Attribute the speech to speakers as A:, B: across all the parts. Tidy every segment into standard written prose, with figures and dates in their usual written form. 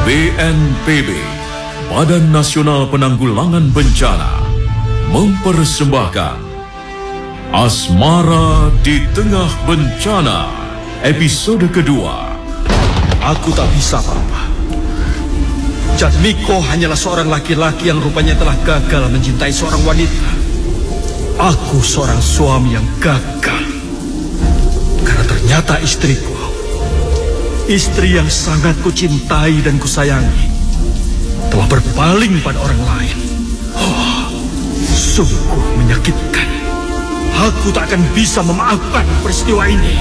A: BNPB, Badan Nasional Penanggulangan Bencana, mempersembahkan Asmara di Tengah Bencana, episode kedua.
B: Aku tak bisa, Papa. Jatmiko hanyalah seorang laki-laki yang rupanya telah gagal mencintai seorang wanita. Aku seorang suami yang gagal. Karena ternyata istriku, istri yang sangat kucintai dan kusayangi, telah berpaling pada orang lain. Sungguh menyakitkan. Aku tak akan bisa memaafkan peristiwa ini.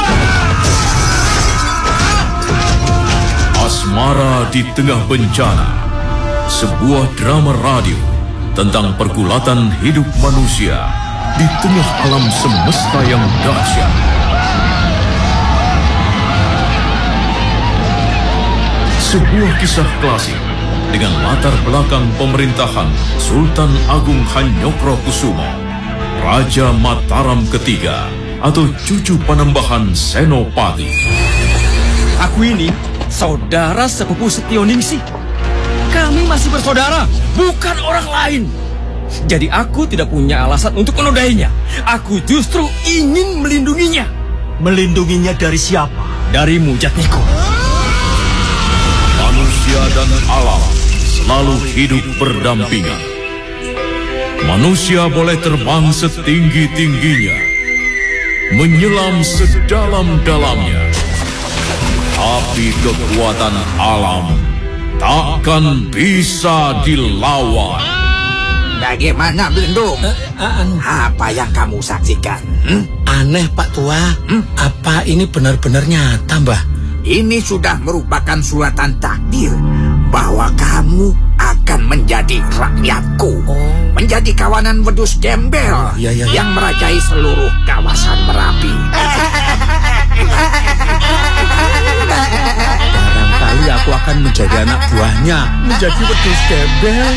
A: Asmara di Tengah Bencana, sebuah drama radio tentang pergulatan hidup manusia di tengah alam semesta yang dahsyat. Sebuah kisah klasik dengan latar belakang pemerintahan Sultan Agung Hanyokrokusumo, Raja Mataram ketiga atau cucu Panembahan Senopati.
B: Aku ini saudara sepupu Setioningsi. Kami masih bersaudara, bukan orang lain. Jadi aku tidak punya alasan untuk menodainya. Aku justru ingin melindunginya. Melindunginya dari siapa? Darimu, Jatmiko.
A: Manusia dan alam selalu hidup berdampingan. Manusia boleh terbang setinggi-tingginya, menyelam sedalam-dalamnya, tapi kekuatan alam takkan bisa dilawan.
C: Bagaimana, Blendung? Apa yang kamu saksikan?
D: Aneh, Pak Tua. Apa ini benar-benar nyata, Mbah?
C: Ini sudah merupakan suratan takdir bahwa kamu akan menjadi rakyatku, menjadi kawanan wedus gembel yang merajai seluruh kawasan Merapi.
D: Barangkali aku akan menjadi anak buahnya, menjadi wedus gembel.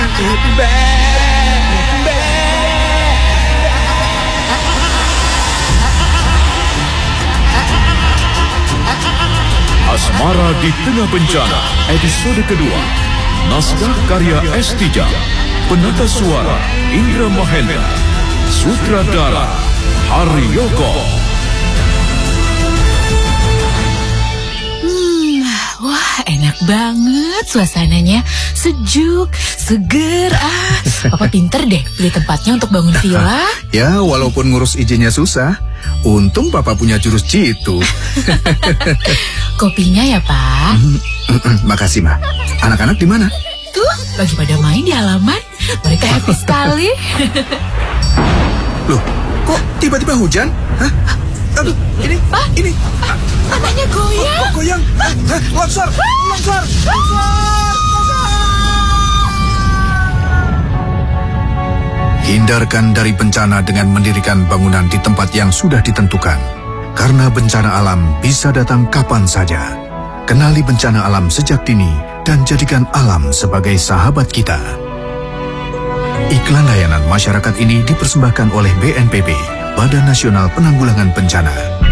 A: Asmara di Tengah Bencana, episode kedua. Naskah karya S. Tijang, penata suara Indra Mahendra, sutradara Haryoko.
E: Wah, enak banget suasananya, sejuk, seger. Papa pinter deh pilih tempatnya untuk bangun villa.
F: Ya, walaupun ngurus izinnya susah, untung Papa punya jurus jitu.
E: Kopinya ya, Pak.
F: Makasih, Ma. Anak-anak di mana?
E: Tuh, lagi pada main di halaman. Mereka happy sekali.
F: Loh, kok tiba-tiba hujan? Hah? Aduh, ini,
E: Pak,
F: ini.
E: tanahnya goyang.
F: Kok goyang? Longsor! Longsor! Hindarkan dari bencana dengan mendirikan bangunan di tempat yang sudah ditentukan. Karena bencana alam bisa datang kapan saja. Kenali bencana alam sejak dini dan jadikan alam sebagai sahabat kita. Iklan layanan masyarakat ini dipersembahkan oleh BNPB, Badan Nasional Penanggulangan Bencana.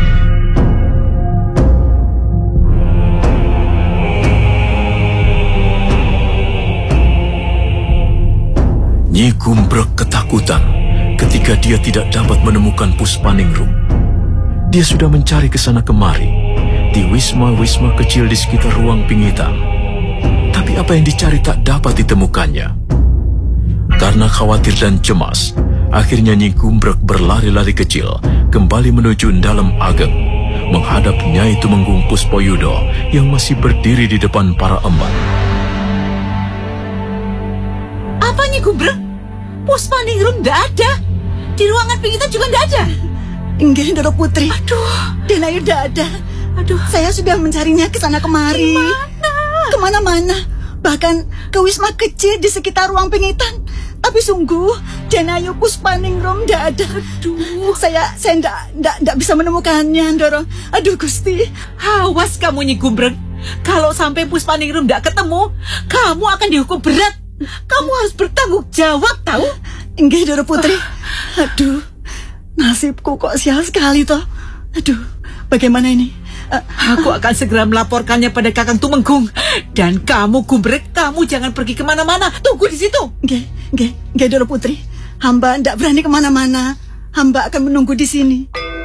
A: Nyi Gumbrek ketakutan ketika dia tidak dapat menemukan Puspaningrum. Dia sudah mencari ke sana kemari, di wisma-wisma kecil di sekitar ruang Pingitan. Tapi apa yang dicari tak dapat ditemukannya. Karena khawatir dan cemas, akhirnya Nyi Gumbrek berlari-lari kecil kembali menuju Dalam Ageng, menghadap Nyai Tumenggung Puspoyudo yang masih berdiri di depan para emban.
G: Apa Nyi Gumbrek? Puspaningrum tidak ada. Di ruangan Pingitan juga tidak ada.
H: Enggak, Doro Putri.
G: Aduh,
H: Denayu tidak ada.
G: aduh.
H: Saya sudah mencarinya ke sana kemari. Kemana-mana. Bahkan ke wisma kecil di sekitar ruang Pingitan. Tapi sungguh, Denayu Puspaningrum tidak ada.
G: Aduh,
H: saya tidak bisa menemukannya, Doro. Aduh, Gusti.
G: Awas kamu Nyi Gumbrek. Kalau sampai Puspaningrum tidak ketemu, kamu akan dihukum berat. Kamu harus bertanggung jawab, tahu?
H: Enggak, Doro Putri. Aduh, nasibku kok sial sekali toh. Aduh, bagaimana ini?
G: Aku akan segera melaporkannya pada Kakang Tumenggung. Dan kamu, Gumbrek, kamu jangan pergi kemana-mana. Tunggu di situ.
H: Nggih, Doro Putri. Hamba ndak berani kemana-mana. Hamba akan menunggu di sini.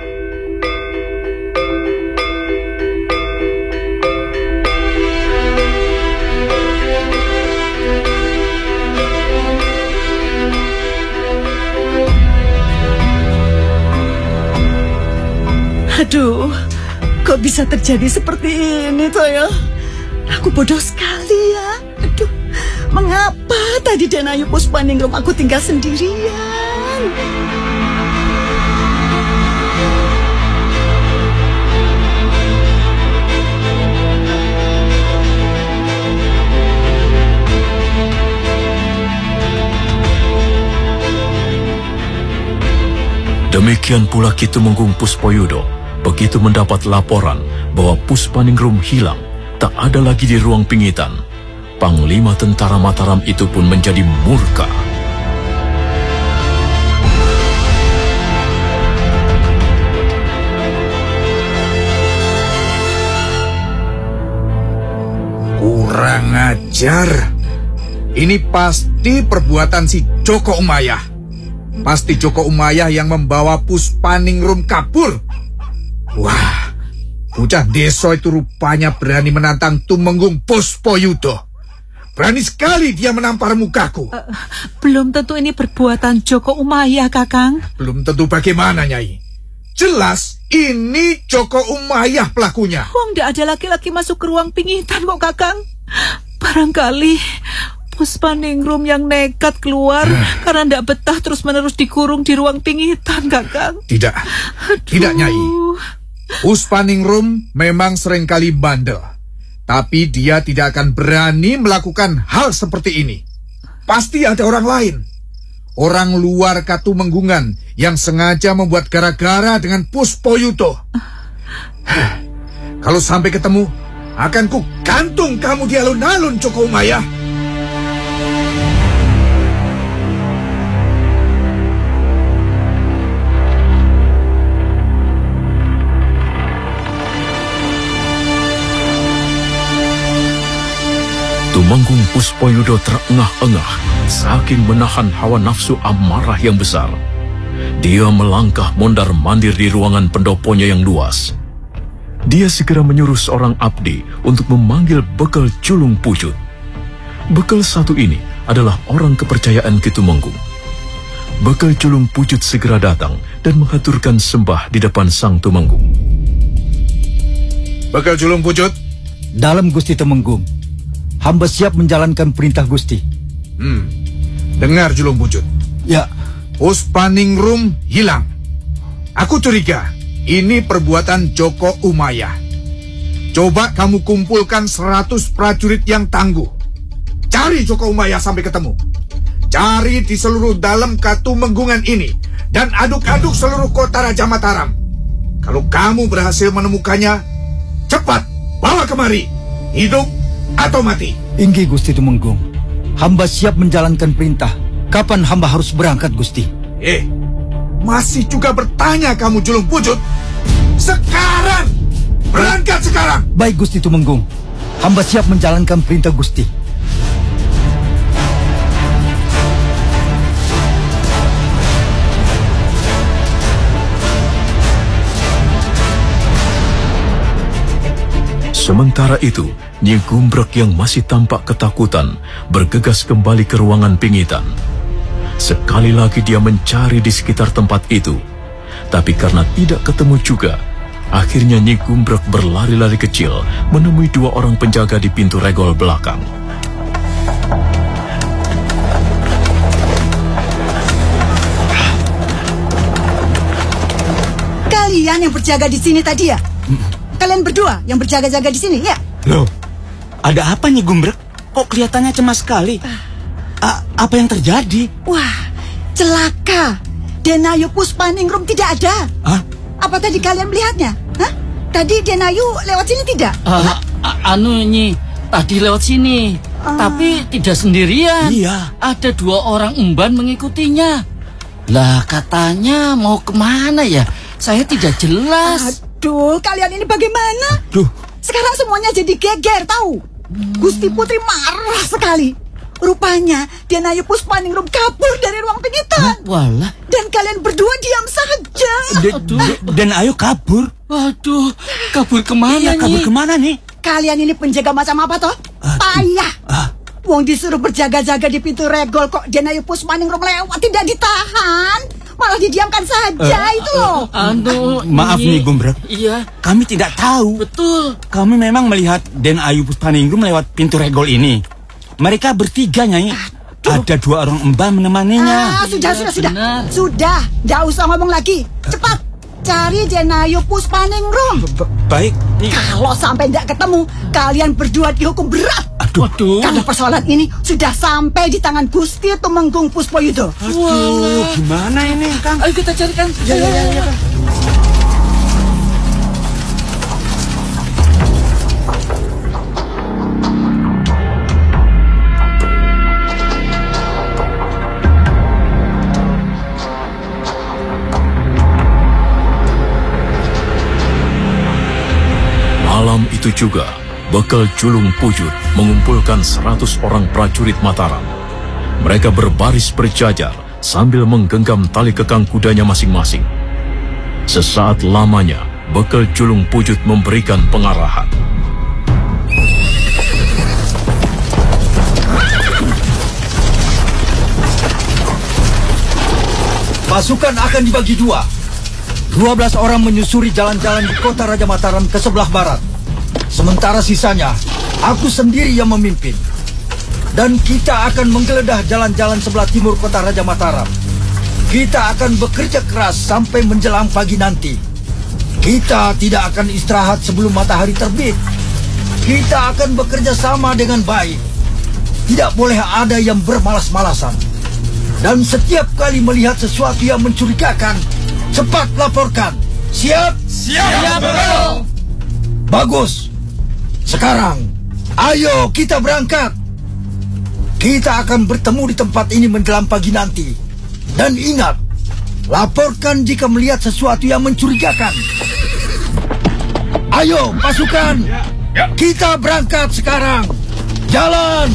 H: Aduh, kok bisa terjadi seperti ini toh ya? Aku bodoh sekali ya. Aduh, mengapa tadi Danayu Puspaningrum aku tinggal sendirian?
A: Demikian pula Ki Tumenggung Puspoyudo begitu mendapat laporan bahwa Puspaningrum hilang, tak ada lagi di ruang pingitan. Panglima tentara Mataram itu pun menjadi murka.
C: Kurang ajar. Ini pasti perbuatan si Joko Umayyah. Pasti Joko Umayyah yang membawa Puspaningrum kabur. Wah, bocah Deso itu rupanya berani menantang Tumenggung Puspoyudo. Berani sekali dia menampar mukaku.
G: Belum tentu ini perbuatan Joko Umayyah, Kakang.
C: Belum tentu bagaimana, Nyai. Jelas ini Joko Umayyah pelakunya.
G: Wong ndak ada laki-laki masuk ke ruang pingitan kok, Kakang. Barangkali Puspaningrum yang nekat keluar karena ndak betah terus-menerus dikurung di ruang pingitan, Kakang.
C: Tidak. Tidak, Nyai. Puspaningrum memang seringkali bandel. Tapi dia tidak akan berani melakukan hal seperti ini. Pasti ada orang lain. Orang luar Katumenggungan yang sengaja membuat gara-gara dengan Puspoyudo. Kalau sampai ketemu, akan ku gantung kamu di alun-alun, Joko Umayyah.
A: Tumenggung Puspoyudo terengah-engah saking menahan hawa nafsu amarah yang besar. Dia melangkah mondar-mandir di ruangan pendoponya yang luas. Dia segera menyuruh seorang abdi untuk memanggil bekal Culung Pucut. Bekal satu ini adalah orang kepercayaan Ki Tumenggung. Bekal Culung Pucut segera datang dan menghaturkan sembah di depan Sang Tumenggung.
C: Bekal Culung Pucut.
D: Dalam Gusti Tumenggung, hamba siap menjalankan perintah Gusti.
C: Dengar Culung Pucut.
D: Ya.
C: Puspaningrum hilang. Aku curiga ini perbuatan Joko Umayyah. Coba kamu kumpulkan 100 prajurit yang tangguh. Cari Joko Umayyah sampai ketemu. Cari di seluruh dalam Katumenggungan ini dan aduk-aduk seluruh kota Raja Mataram. Kalau kamu berhasil menemukannya, cepat bawa kemari. Hidup atau mati.
D: Inggih Gusti Tumenggung. Hamba siap menjalankan perintah. Kapan hamba harus berangkat, Gusti?
C: Masih juga bertanya kamu, Culung Pucut? Sekarang! Berangkat sekarang!
D: Baik Gusti Tumenggung. Hamba siap menjalankan perintah Gusti.
A: Sementara itu, Nyi Gumbrek yang masih tampak ketakutan bergegas kembali ke ruangan pingitan. Sekali lagi dia mencari di sekitar tempat itu. Tapi karena tidak ketemu juga, akhirnya Nyi Gumbrek berlari-lari kecil menemui 2 orang penjaga di pintu regol belakang.
H: Kalian yang berjaga di sini tadi ya? Kalian berdua yang berjaga-jaga di sini ya?
D: Loh, ada apa Nyi Gumbrek? Kok kelihatannya cemas sekali? Apa yang terjadi?
H: Wah, celaka. Danayu Puspaningrum tidak ada.
D: Hah?
H: Apa tadi kalian melihatnya? Hah? Tadi Danayu lewat sini tidak?
I: Nyi, tadi lewat sini. Tapi tidak sendirian.
D: Iya.
I: Ada 2 orang emban mengikutinya. Lah katanya mau kemana ya? Saya tidak jelas.
H: Aduh, kalian ini bagaimana?
D: Aduh.
H: Sekarang semuanya jadi geger, tahu? Gusti Putri marah sekali. Rupanya Denayu Puspaningrum kabur dari ruang pengitan.
D: Walah.
H: Dan kalian berdua diam saja.
D: Dan Ayu kabur.
I: Waduh, kabur kemana
D: Iya,
I: nih?
D: kabur kemana nih?
H: Kalian ini penjaga macam apa toh? Payah. Wong disuruh berjaga-jaga di pintu regol kok Denayu Puspaningrum lewat tidak ditahan. Malah didiamkan saja itu loh.
D: Maaf nih Gumbrek.
I: Iya.
D: Kami tidak tahu.
I: Betul.
D: Kami memang melihat Den Ayu Puspaningrum lewat pintu regol ini. Mereka bertiga, Nyai. Ada 2 orang emban menemaninya.
H: Sudah.
I: benar.
H: Sudah, nggak usah ngomong lagi. Cepat cari Denayu Puspaningrum.
D: Baik.
H: Kalau sampai tidak ketemu, kalian berdua dihukum berat.
I: Waduh.
H: Karena persoalan ini sudah sampai di tangan Gusti Tumenggung Puspoyudo.
D: Aduh, gimana ini, Kang?
I: Ayo kita carikan.
D: Ya, Kang.
A: Malam itu juga, bekal Julung Pujut mengumpulkan 100 orang prajurit Mataram. Mereka berbaris berjajar sambil menggenggam tali kekang kudanya masing-masing. Sesaat lamanya, bekal Julung Pujut memberikan pengarahan.
B: Pasukan akan dibagi 2. 12 orang menyusuri jalan-jalan di kota Raja Mataram ke sebelah barat. Sementara sisanya, aku sendiri yang memimpin. Dan kita akan menggeledah jalan-jalan sebelah timur kota Raja Mataram. Kita akan bekerja keras sampai menjelang pagi nanti. Kita tidak akan istirahat sebelum matahari terbit. Kita akan bekerja sama dengan baik. Tidak boleh ada yang bermalas-malasan. Dan setiap kali melihat sesuatu yang mencurigakan, cepat laporkan. Siap?
I: Siap, Bro.
B: Bagus. Sekarang, ayo kita berangkat. Kita akan bertemu di tempat ini menjelang pagi nanti. Dan ingat, laporkan jika melihat sesuatu yang mencurigakan. Ayo, pasukan. Kita berangkat sekarang. Jalan.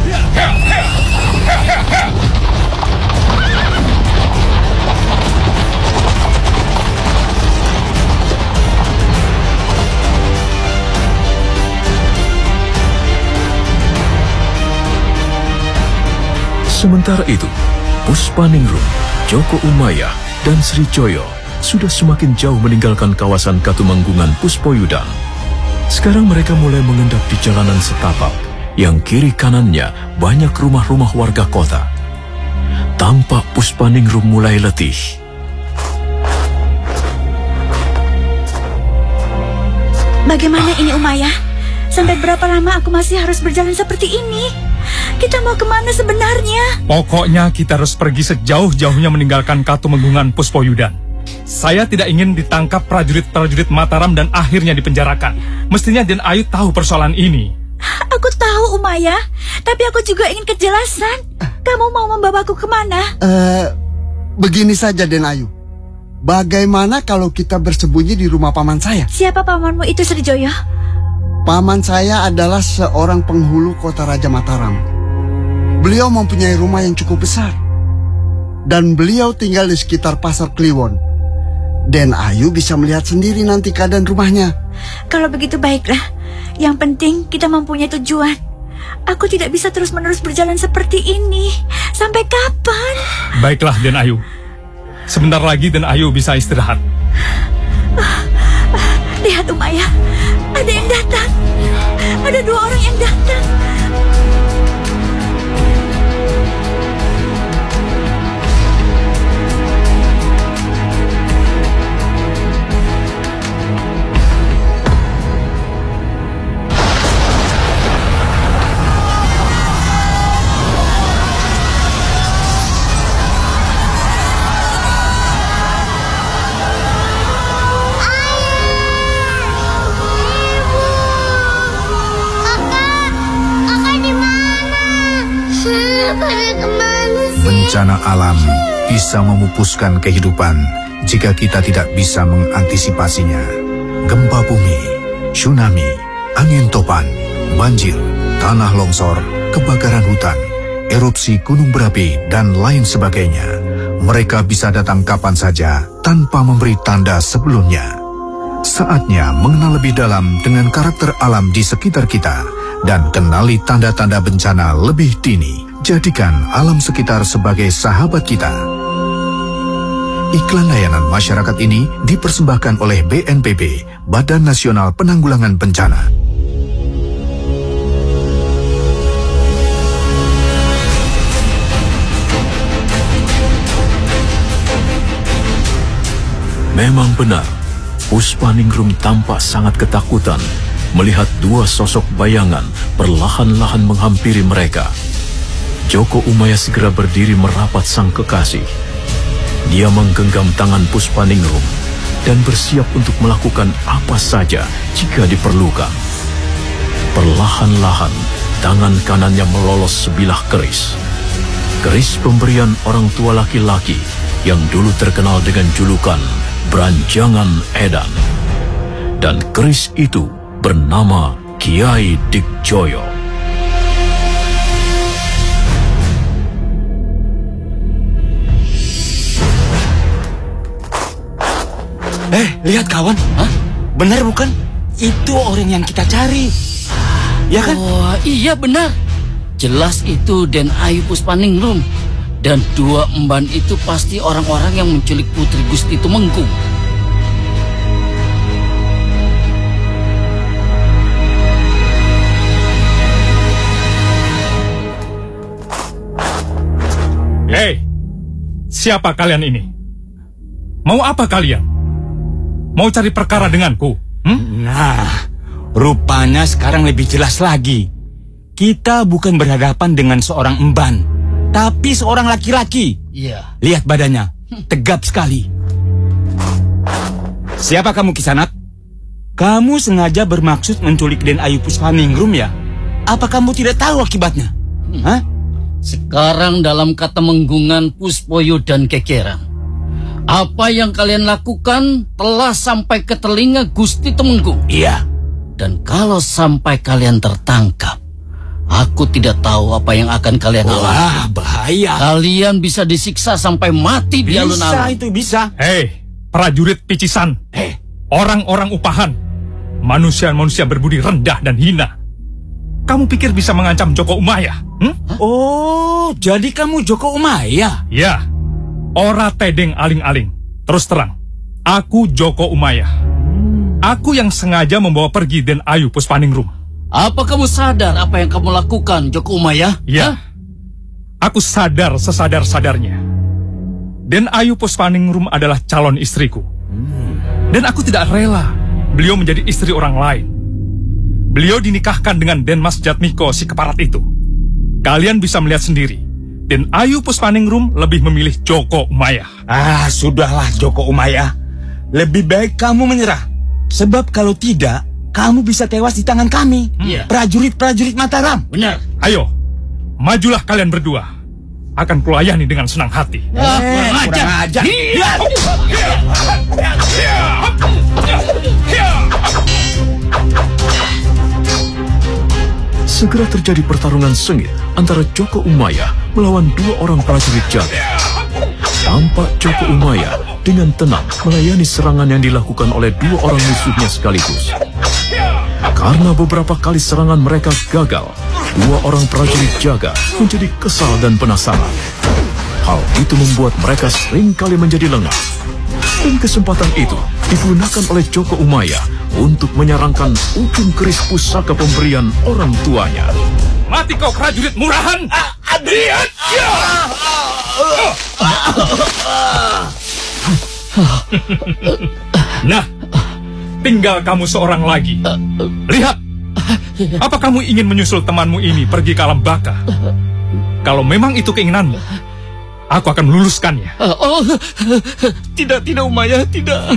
A: Sementara itu, Puspaningrum, Joko Umayyah, dan Sri Joyo sudah semakin jauh meninggalkan kawasan Katumenggungan Puspoyudan. Sekarang mereka mulai mengendap di jalanan setapak, yang kiri kanannya banyak rumah-rumah warga kota. Tampak Puspaningrum mulai letih.
J: Bagaimana ini Umayyah? Sampai berapa lama aku masih harus berjalan seperti ini? Kita mau kemana sebenarnya?
K: Pokoknya kita harus pergi sejauh-jauhnya meninggalkan Katumenggungan Puspoyudan. Saya tidak ingin ditangkap prajurit-prajurit Mataram dan akhirnya dipenjarakan. Mestinya Den Ayu tahu persoalan ini.
J: Aku tahu Umayyah, tapi aku juga ingin kejelasan. Kamu mau membawaku kemana?
L: Begini saja Den Ayu. Bagaimana kalau kita bersembunyi di rumah paman saya?
J: Siapa pamanmu itu, Sri Joyo?
L: Paman saya adalah seorang penghulu kota Raja Mataram. Beliau mempunyai rumah yang cukup besar. Dan beliau tinggal di sekitar pasar Kliwon. Den Ayu bisa melihat sendiri nanti keadaan rumahnya.
J: Kalau begitu baiklah. Yang penting kita mempunyai tujuan. Aku tidak bisa terus-menerus berjalan seperti ini. Sampai kapan?
K: Baiklah Den Ayu. Sebentar lagi Den Ayu bisa istirahat.
J: Lihat Umayyah, ada yang datang. Ada 2 orang yang datang.
F: Bencana alam bisa memupuskan kehidupan jika kita tidak bisa mengantisipasinya. gempa bumi, tsunami, angin topan, banjir, tanah longsor, kebakaran hutan, erupsi gunung berapi, dan lain sebagainya. Mereka bisa datang kapan saja tanpa memberi tanda sebelumnya. Saatnya mengenal lebih dalam dengan karakter alam di sekitar kita dan kenali tanda-tanda bencana lebih dini. Jadikan alam sekitar sebagai sahabat kita. Iklan layanan masyarakat ini dipersembahkan oleh BNPB, Badan Nasional Penanggulangan Bencana.
A: Memang benar, Puspaningrum tampak sangat ketakutan melihat dua sosok bayangan perlahan-lahan menghampiri mereka. Joko Umayya segera berdiri merapat sang kekasih. Dia menggenggam tangan Puspaningrum dan bersiap untuk melakukan apa saja jika diperlukan. Perlahan-lahan, tangan kanannya melolos sebilah keris. Keris pemberian orang tua laki-laki yang dulu terkenal dengan julukan Branjangan Edan. Dan keris itu bernama Kiai Dikjoyo.
D: Lihat kawan, benar bukan? Itu orang yang kita cari. Ya kan?
I: Oh, iya benar. Jelas itu Den Ayu Puspaningrum. Dan dua emban itu pasti orang-orang yang menculik Putri Gusti Tumenggung.
K: Hei, siapa kalian ini? Mau apa kalian? Mau cari perkara denganku?
D: Nah, rupanya sekarang lebih jelas lagi. Kita bukan berhadapan dengan seorang emban, tapi seorang laki-laki.
I: Iya.
D: Lihat badannya, tegap sekali. Siapa kamu, Kisanak? Kamu sengaja bermaksud menculik Den Ayu Puspaningrum ya? Apa kamu tidak tahu akibatnya? Hah?
I: Sekarang dalam Katemenggungan Puspoyo dan Kekeran, apa yang kalian lakukan telah sampai ke telinga Gusti Tumenggung.
D: Iya.
I: Dan kalau sampai kalian tertangkap, aku tidak tahu apa yang akan kalian alami.
D: Wah, bahaya.
I: Kalian bisa disiksa sampai mati di alun-alun.
D: Bisa itu, bisa.
K: Hei, prajurit picisan. Orang-orang upahan. Manusia-manusia berbudi rendah dan hina. Kamu pikir bisa mengancam Joko Umayya?
D: Oh, jadi kamu Joko Umayya?
K: Ya. Ora tedeng aling-aling. Terus terang, aku Joko Umayya. Aku yang sengaja membawa pergi Den Ayu Puspaningrum.
I: Apa kamu sadar apa yang kamu lakukan, Joko Umayya?
K: Ya. Aku sadar sesadar-sadarnya. Den Ayu Puspaningrum adalah calon istriku. Dan aku tidak rela beliau menjadi istri orang lain. Beliau dinikahkan dengan Den Mas Jatmiko si keparat itu. Kalian bisa melihat sendiri. Den Ayu Puspaningrum lebih memilih Joko Umayya.
D: Sudahlah Joko Umayya. Lebih baik kamu menyerah. Sebab kalau tidak, kamu bisa tewas di tangan kami. Prajurit-prajurit Mataram.
I: Benar.
K: Ayo, majulah kalian berdua. Akan kulayani dengan senang hati.
D: Kurang ajar.
A: Segera terjadi pertarungan sengit antara Joko Umayya melawan dua orang prajurit jaga. Tampak Joko Umayya dengan tenang melayani serangan yang dilakukan oleh dua orang musuhnya sekaligus. Karena beberapa kali serangan mereka gagal, dua orang prajurit jaga menjadi kesal dan penasaran. Hal itu membuat mereka sering kali menjadi lengah. Dan kesempatan itu digunakan oleh Joko Umayya untuk menyerangkan ujung keris pusaka pemberian orang tuanya.
K: Mati kau prajurit murahan!
D: Adrian!
K: Nah, tinggal kamu seorang lagi. Lihat, apa kamu ingin menyusul temanmu ini pergi ke alam baka? Kalau memang itu keinginanmu, aku akan meluluskannya.
I: Tidak Umayya, tidak.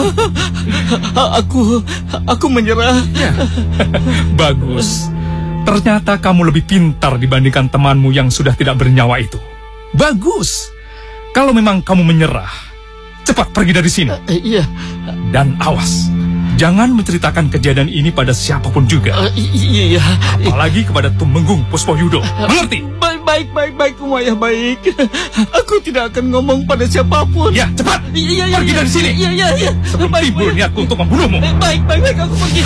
I: Aku menyerah.
K: Bagus. Ternyata kamu lebih pintar dibandingkan temanmu yang sudah tidak bernyawa itu. Bagus. Kalau memang kamu menyerah, cepat pergi dari sini.
I: Iya.
K: Dan awas, Jangan menceritakan kejadian ini pada siapapun juga.
B: Iya.
K: Apalagi kepada Tumenggung Puspoyudo. Mengerti?
B: Baik, Umayyah, baik. Aku tidak akan ngomong pada siapapun.
K: Ya, cepat. Pergi dari sini.
B: Iya.
K: Seperti berniatku untuk membunuhmu.
B: Baik, aku pergi.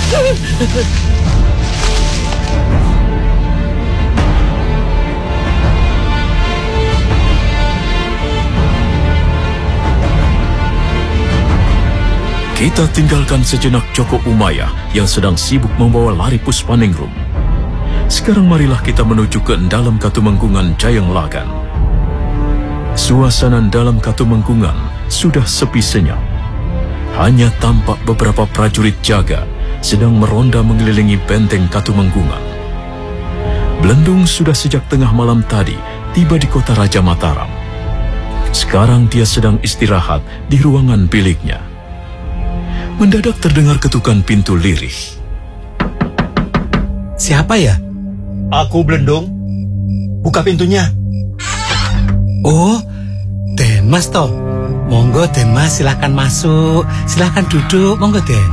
A: Kita tinggalkan sejenak Joko Umayyah yang sedang sibuk membawa lari Puspaningrum. Sekarang marilah kita menuju ke dalam Katumenggungan Jayeng Lagan. Suasana dalam Katumenggungan sudah sepi senyap. Hanya tampak beberapa prajurit jaga sedang meronda mengelilingi benteng Katumenggungan. Blendung sudah sejak tengah malam tadi tiba di kota Raja Mataram. Sekarang dia sedang istirahat di ruangan biliknya. Mendadak terdengar ketukan pintu lirih.
D: Siapa ya?
B: Aku, Blendung. Buka pintunya.
D: Oh, Den Mas toh. Monggo Den Mas, silahkan masuk. Silahkan duduk, monggo Den.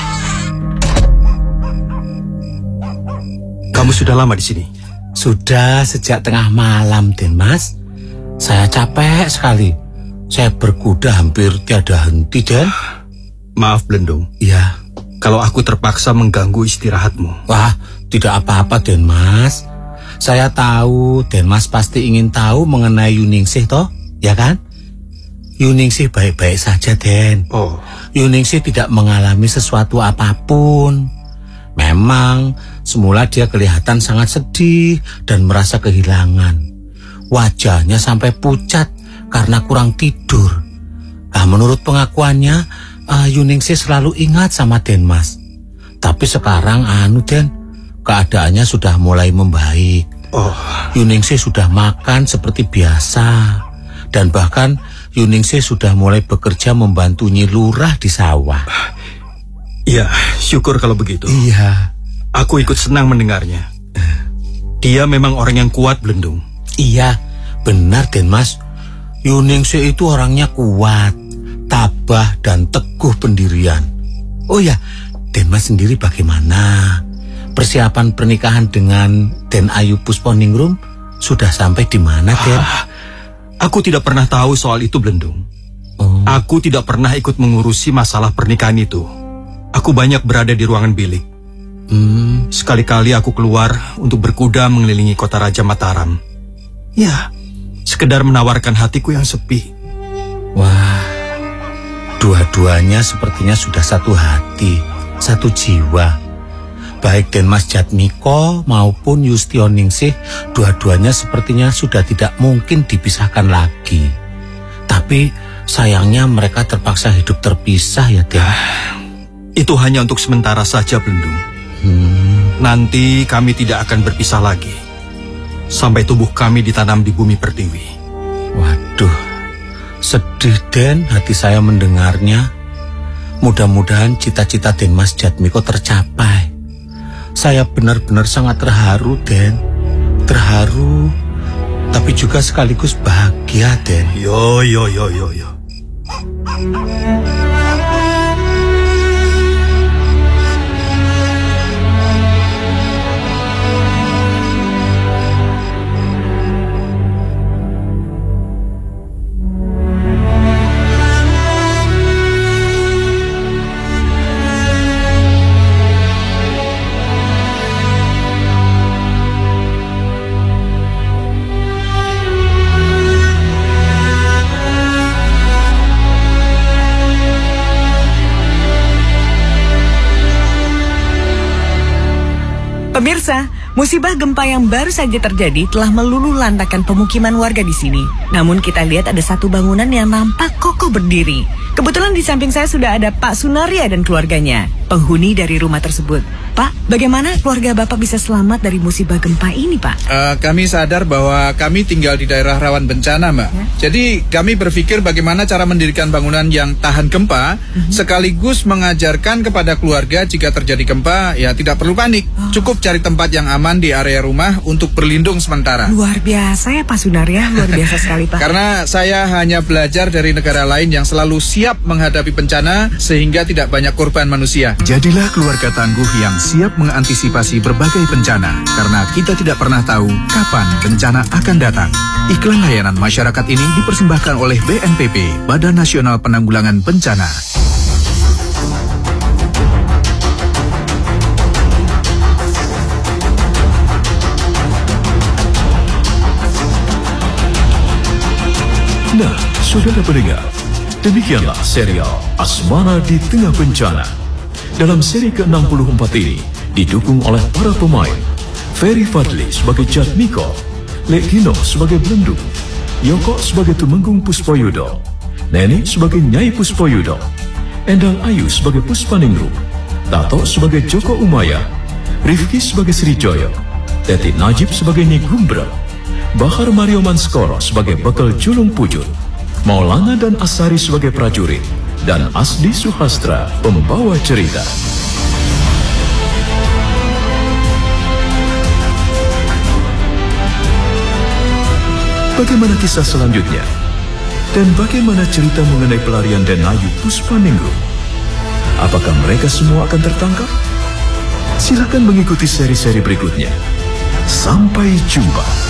B: Kamu sudah lama di sini?
D: Sudah sejak tengah malam, Den Mas. Saya capek sekali. Saya berkuda hampir tiada henti, Den.
B: Maaf, Blendung.
D: Iya.
B: Kalau aku terpaksa mengganggu istirahatmu.
D: Wah, tidak apa-apa, Den Mas. Saya tahu Den Mas pasti ingin tahu mengenai Yuningsih toh, ya kan? Yuningsih baik-baik saja, Den.
B: Oh.
D: Yuningsih tidak mengalami sesuatu apapun. Memang semula dia kelihatan sangat sedih dan merasa kehilangan. Wajahnya sampai pucat karena kurang tidur. Nah, menurut pengakuannya, Yuningsih selalu ingat sama Den Mas. Tapi sekarang Den, keadaannya sudah mulai membaik.
B: Oh.
D: Yuningsih sudah makan seperti biasa. Dan bahkan Yuningsih sudah mulai bekerja membantu Nyi Lurah di sawah.
B: Iya, syukur kalau begitu.
D: Iya.
B: Aku ikut senang mendengarnya. Dia memang orang yang kuat, Blendung.
D: Iya, benar Den Mas. Yuningsih itu orangnya kuat, tabah dan teguh pendirian. Oh ya, Den Mas sendiri bagaimana? Persiapan pernikahan dengan Den Ayu Puspaningrum sudah sampai di mana, Den?
B: Aku tidak pernah tahu soal itu, Blendung.
D: Oh.
B: Aku tidak pernah ikut mengurusi masalah pernikahan itu. Aku banyak berada di ruangan bilik. Sekali-kali aku keluar untuk berkuda mengelilingi kota Raja Mataram. Ya, sekedar menawarkan hatiku yang sepi.
D: Wah, dua-duanya sepertinya sudah satu hati, satu jiwa. Baik Den Mas Jatmiko maupun Yustioningsih, dua-duanya sepertinya sudah tidak mungkin dipisahkan lagi. Tapi sayangnya mereka terpaksa hidup terpisah ya, Den.
B: Itu hanya untuk sementara saja, Blendung. Nanti kami tidak akan berpisah lagi sampai tubuh kami ditanam di bumi pertiwi.
D: Waduh, sedih Den hati saya mendengarnya. Mudah-mudahan cita-cita Den Mas Jatmiko tercapai. Saya benar-benar sangat terharu, Den. Terharu, tapi juga sekaligus bahagia, Den.
B: Yo.
M: Pemirsa, musibah gempa yang baru saja terjadi telah meluluh lantakan pemukiman warga di sini. Namun kita lihat ada satu bangunan yang nampak kokoh berdiri. Kebetulan di samping saya sudah ada Pak Sunaria dan keluarganya. penghuni dari rumah tersebut. Pak, bagaimana keluarga Bapak bisa selamat dari musibah gempa ini, Pak?
N: Kami sadar bahwa kami tinggal di daerah rawan bencana, Mbak. Jadi kami berpikir bagaimana cara mendirikan bangunan yang tahan gempa, sekaligus mengajarkan kepada keluarga jika terjadi gempa, ya tidak perlu panik. Cukup cari tempat yang aman di area rumah untuk berlindung sementara.
M: Luar biasa ya Pak Sunar ya, luar biasa sekali Pak.
N: Karena saya hanya belajar dari negara lain yang selalu siap menghadapi bencana sehingga tidak banyak korban manusia.
F: Jadilah keluarga tangguh yang siap mengantisipasi berbagai bencana, karena kita tidak pernah tahu kapan bencana akan datang. Iklan layanan masyarakat ini dipersembahkan oleh BNPB, Badan Nasional Penanggulangan Bencana.
A: Nah, saudara pendengar, demikianlah serial Asmara di Tengah Bencana. Dalam seri ke-64 ini, didukung oleh para pemain Ferry Fadli sebagai Jatmiko, Lek Gino sebagai Belendung, Yoko sebagai Tumenggung Puspoyudo, Neni sebagai Nyai Puspoyudo, Endang Ayu sebagai Puspaningrum, Tato sebagai Joko Umaya, Rifki sebagai Sri Joyo, Teti Najib sebagai Nyi Gumbreng, Bahar Mario Manskoro sebagai Bekal Julung Pujut, Maulana dan Asari sebagai prajurit, dan Asdi Suhastra pembawa cerita. Bagaimana kisah selanjutnya? Dan bagaimana cerita mengenai pelarian Denayu Puspaningrum? Apakah mereka semua akan tertangkap? Silakan mengikuti seri-seri berikutnya. Sampai jumpa.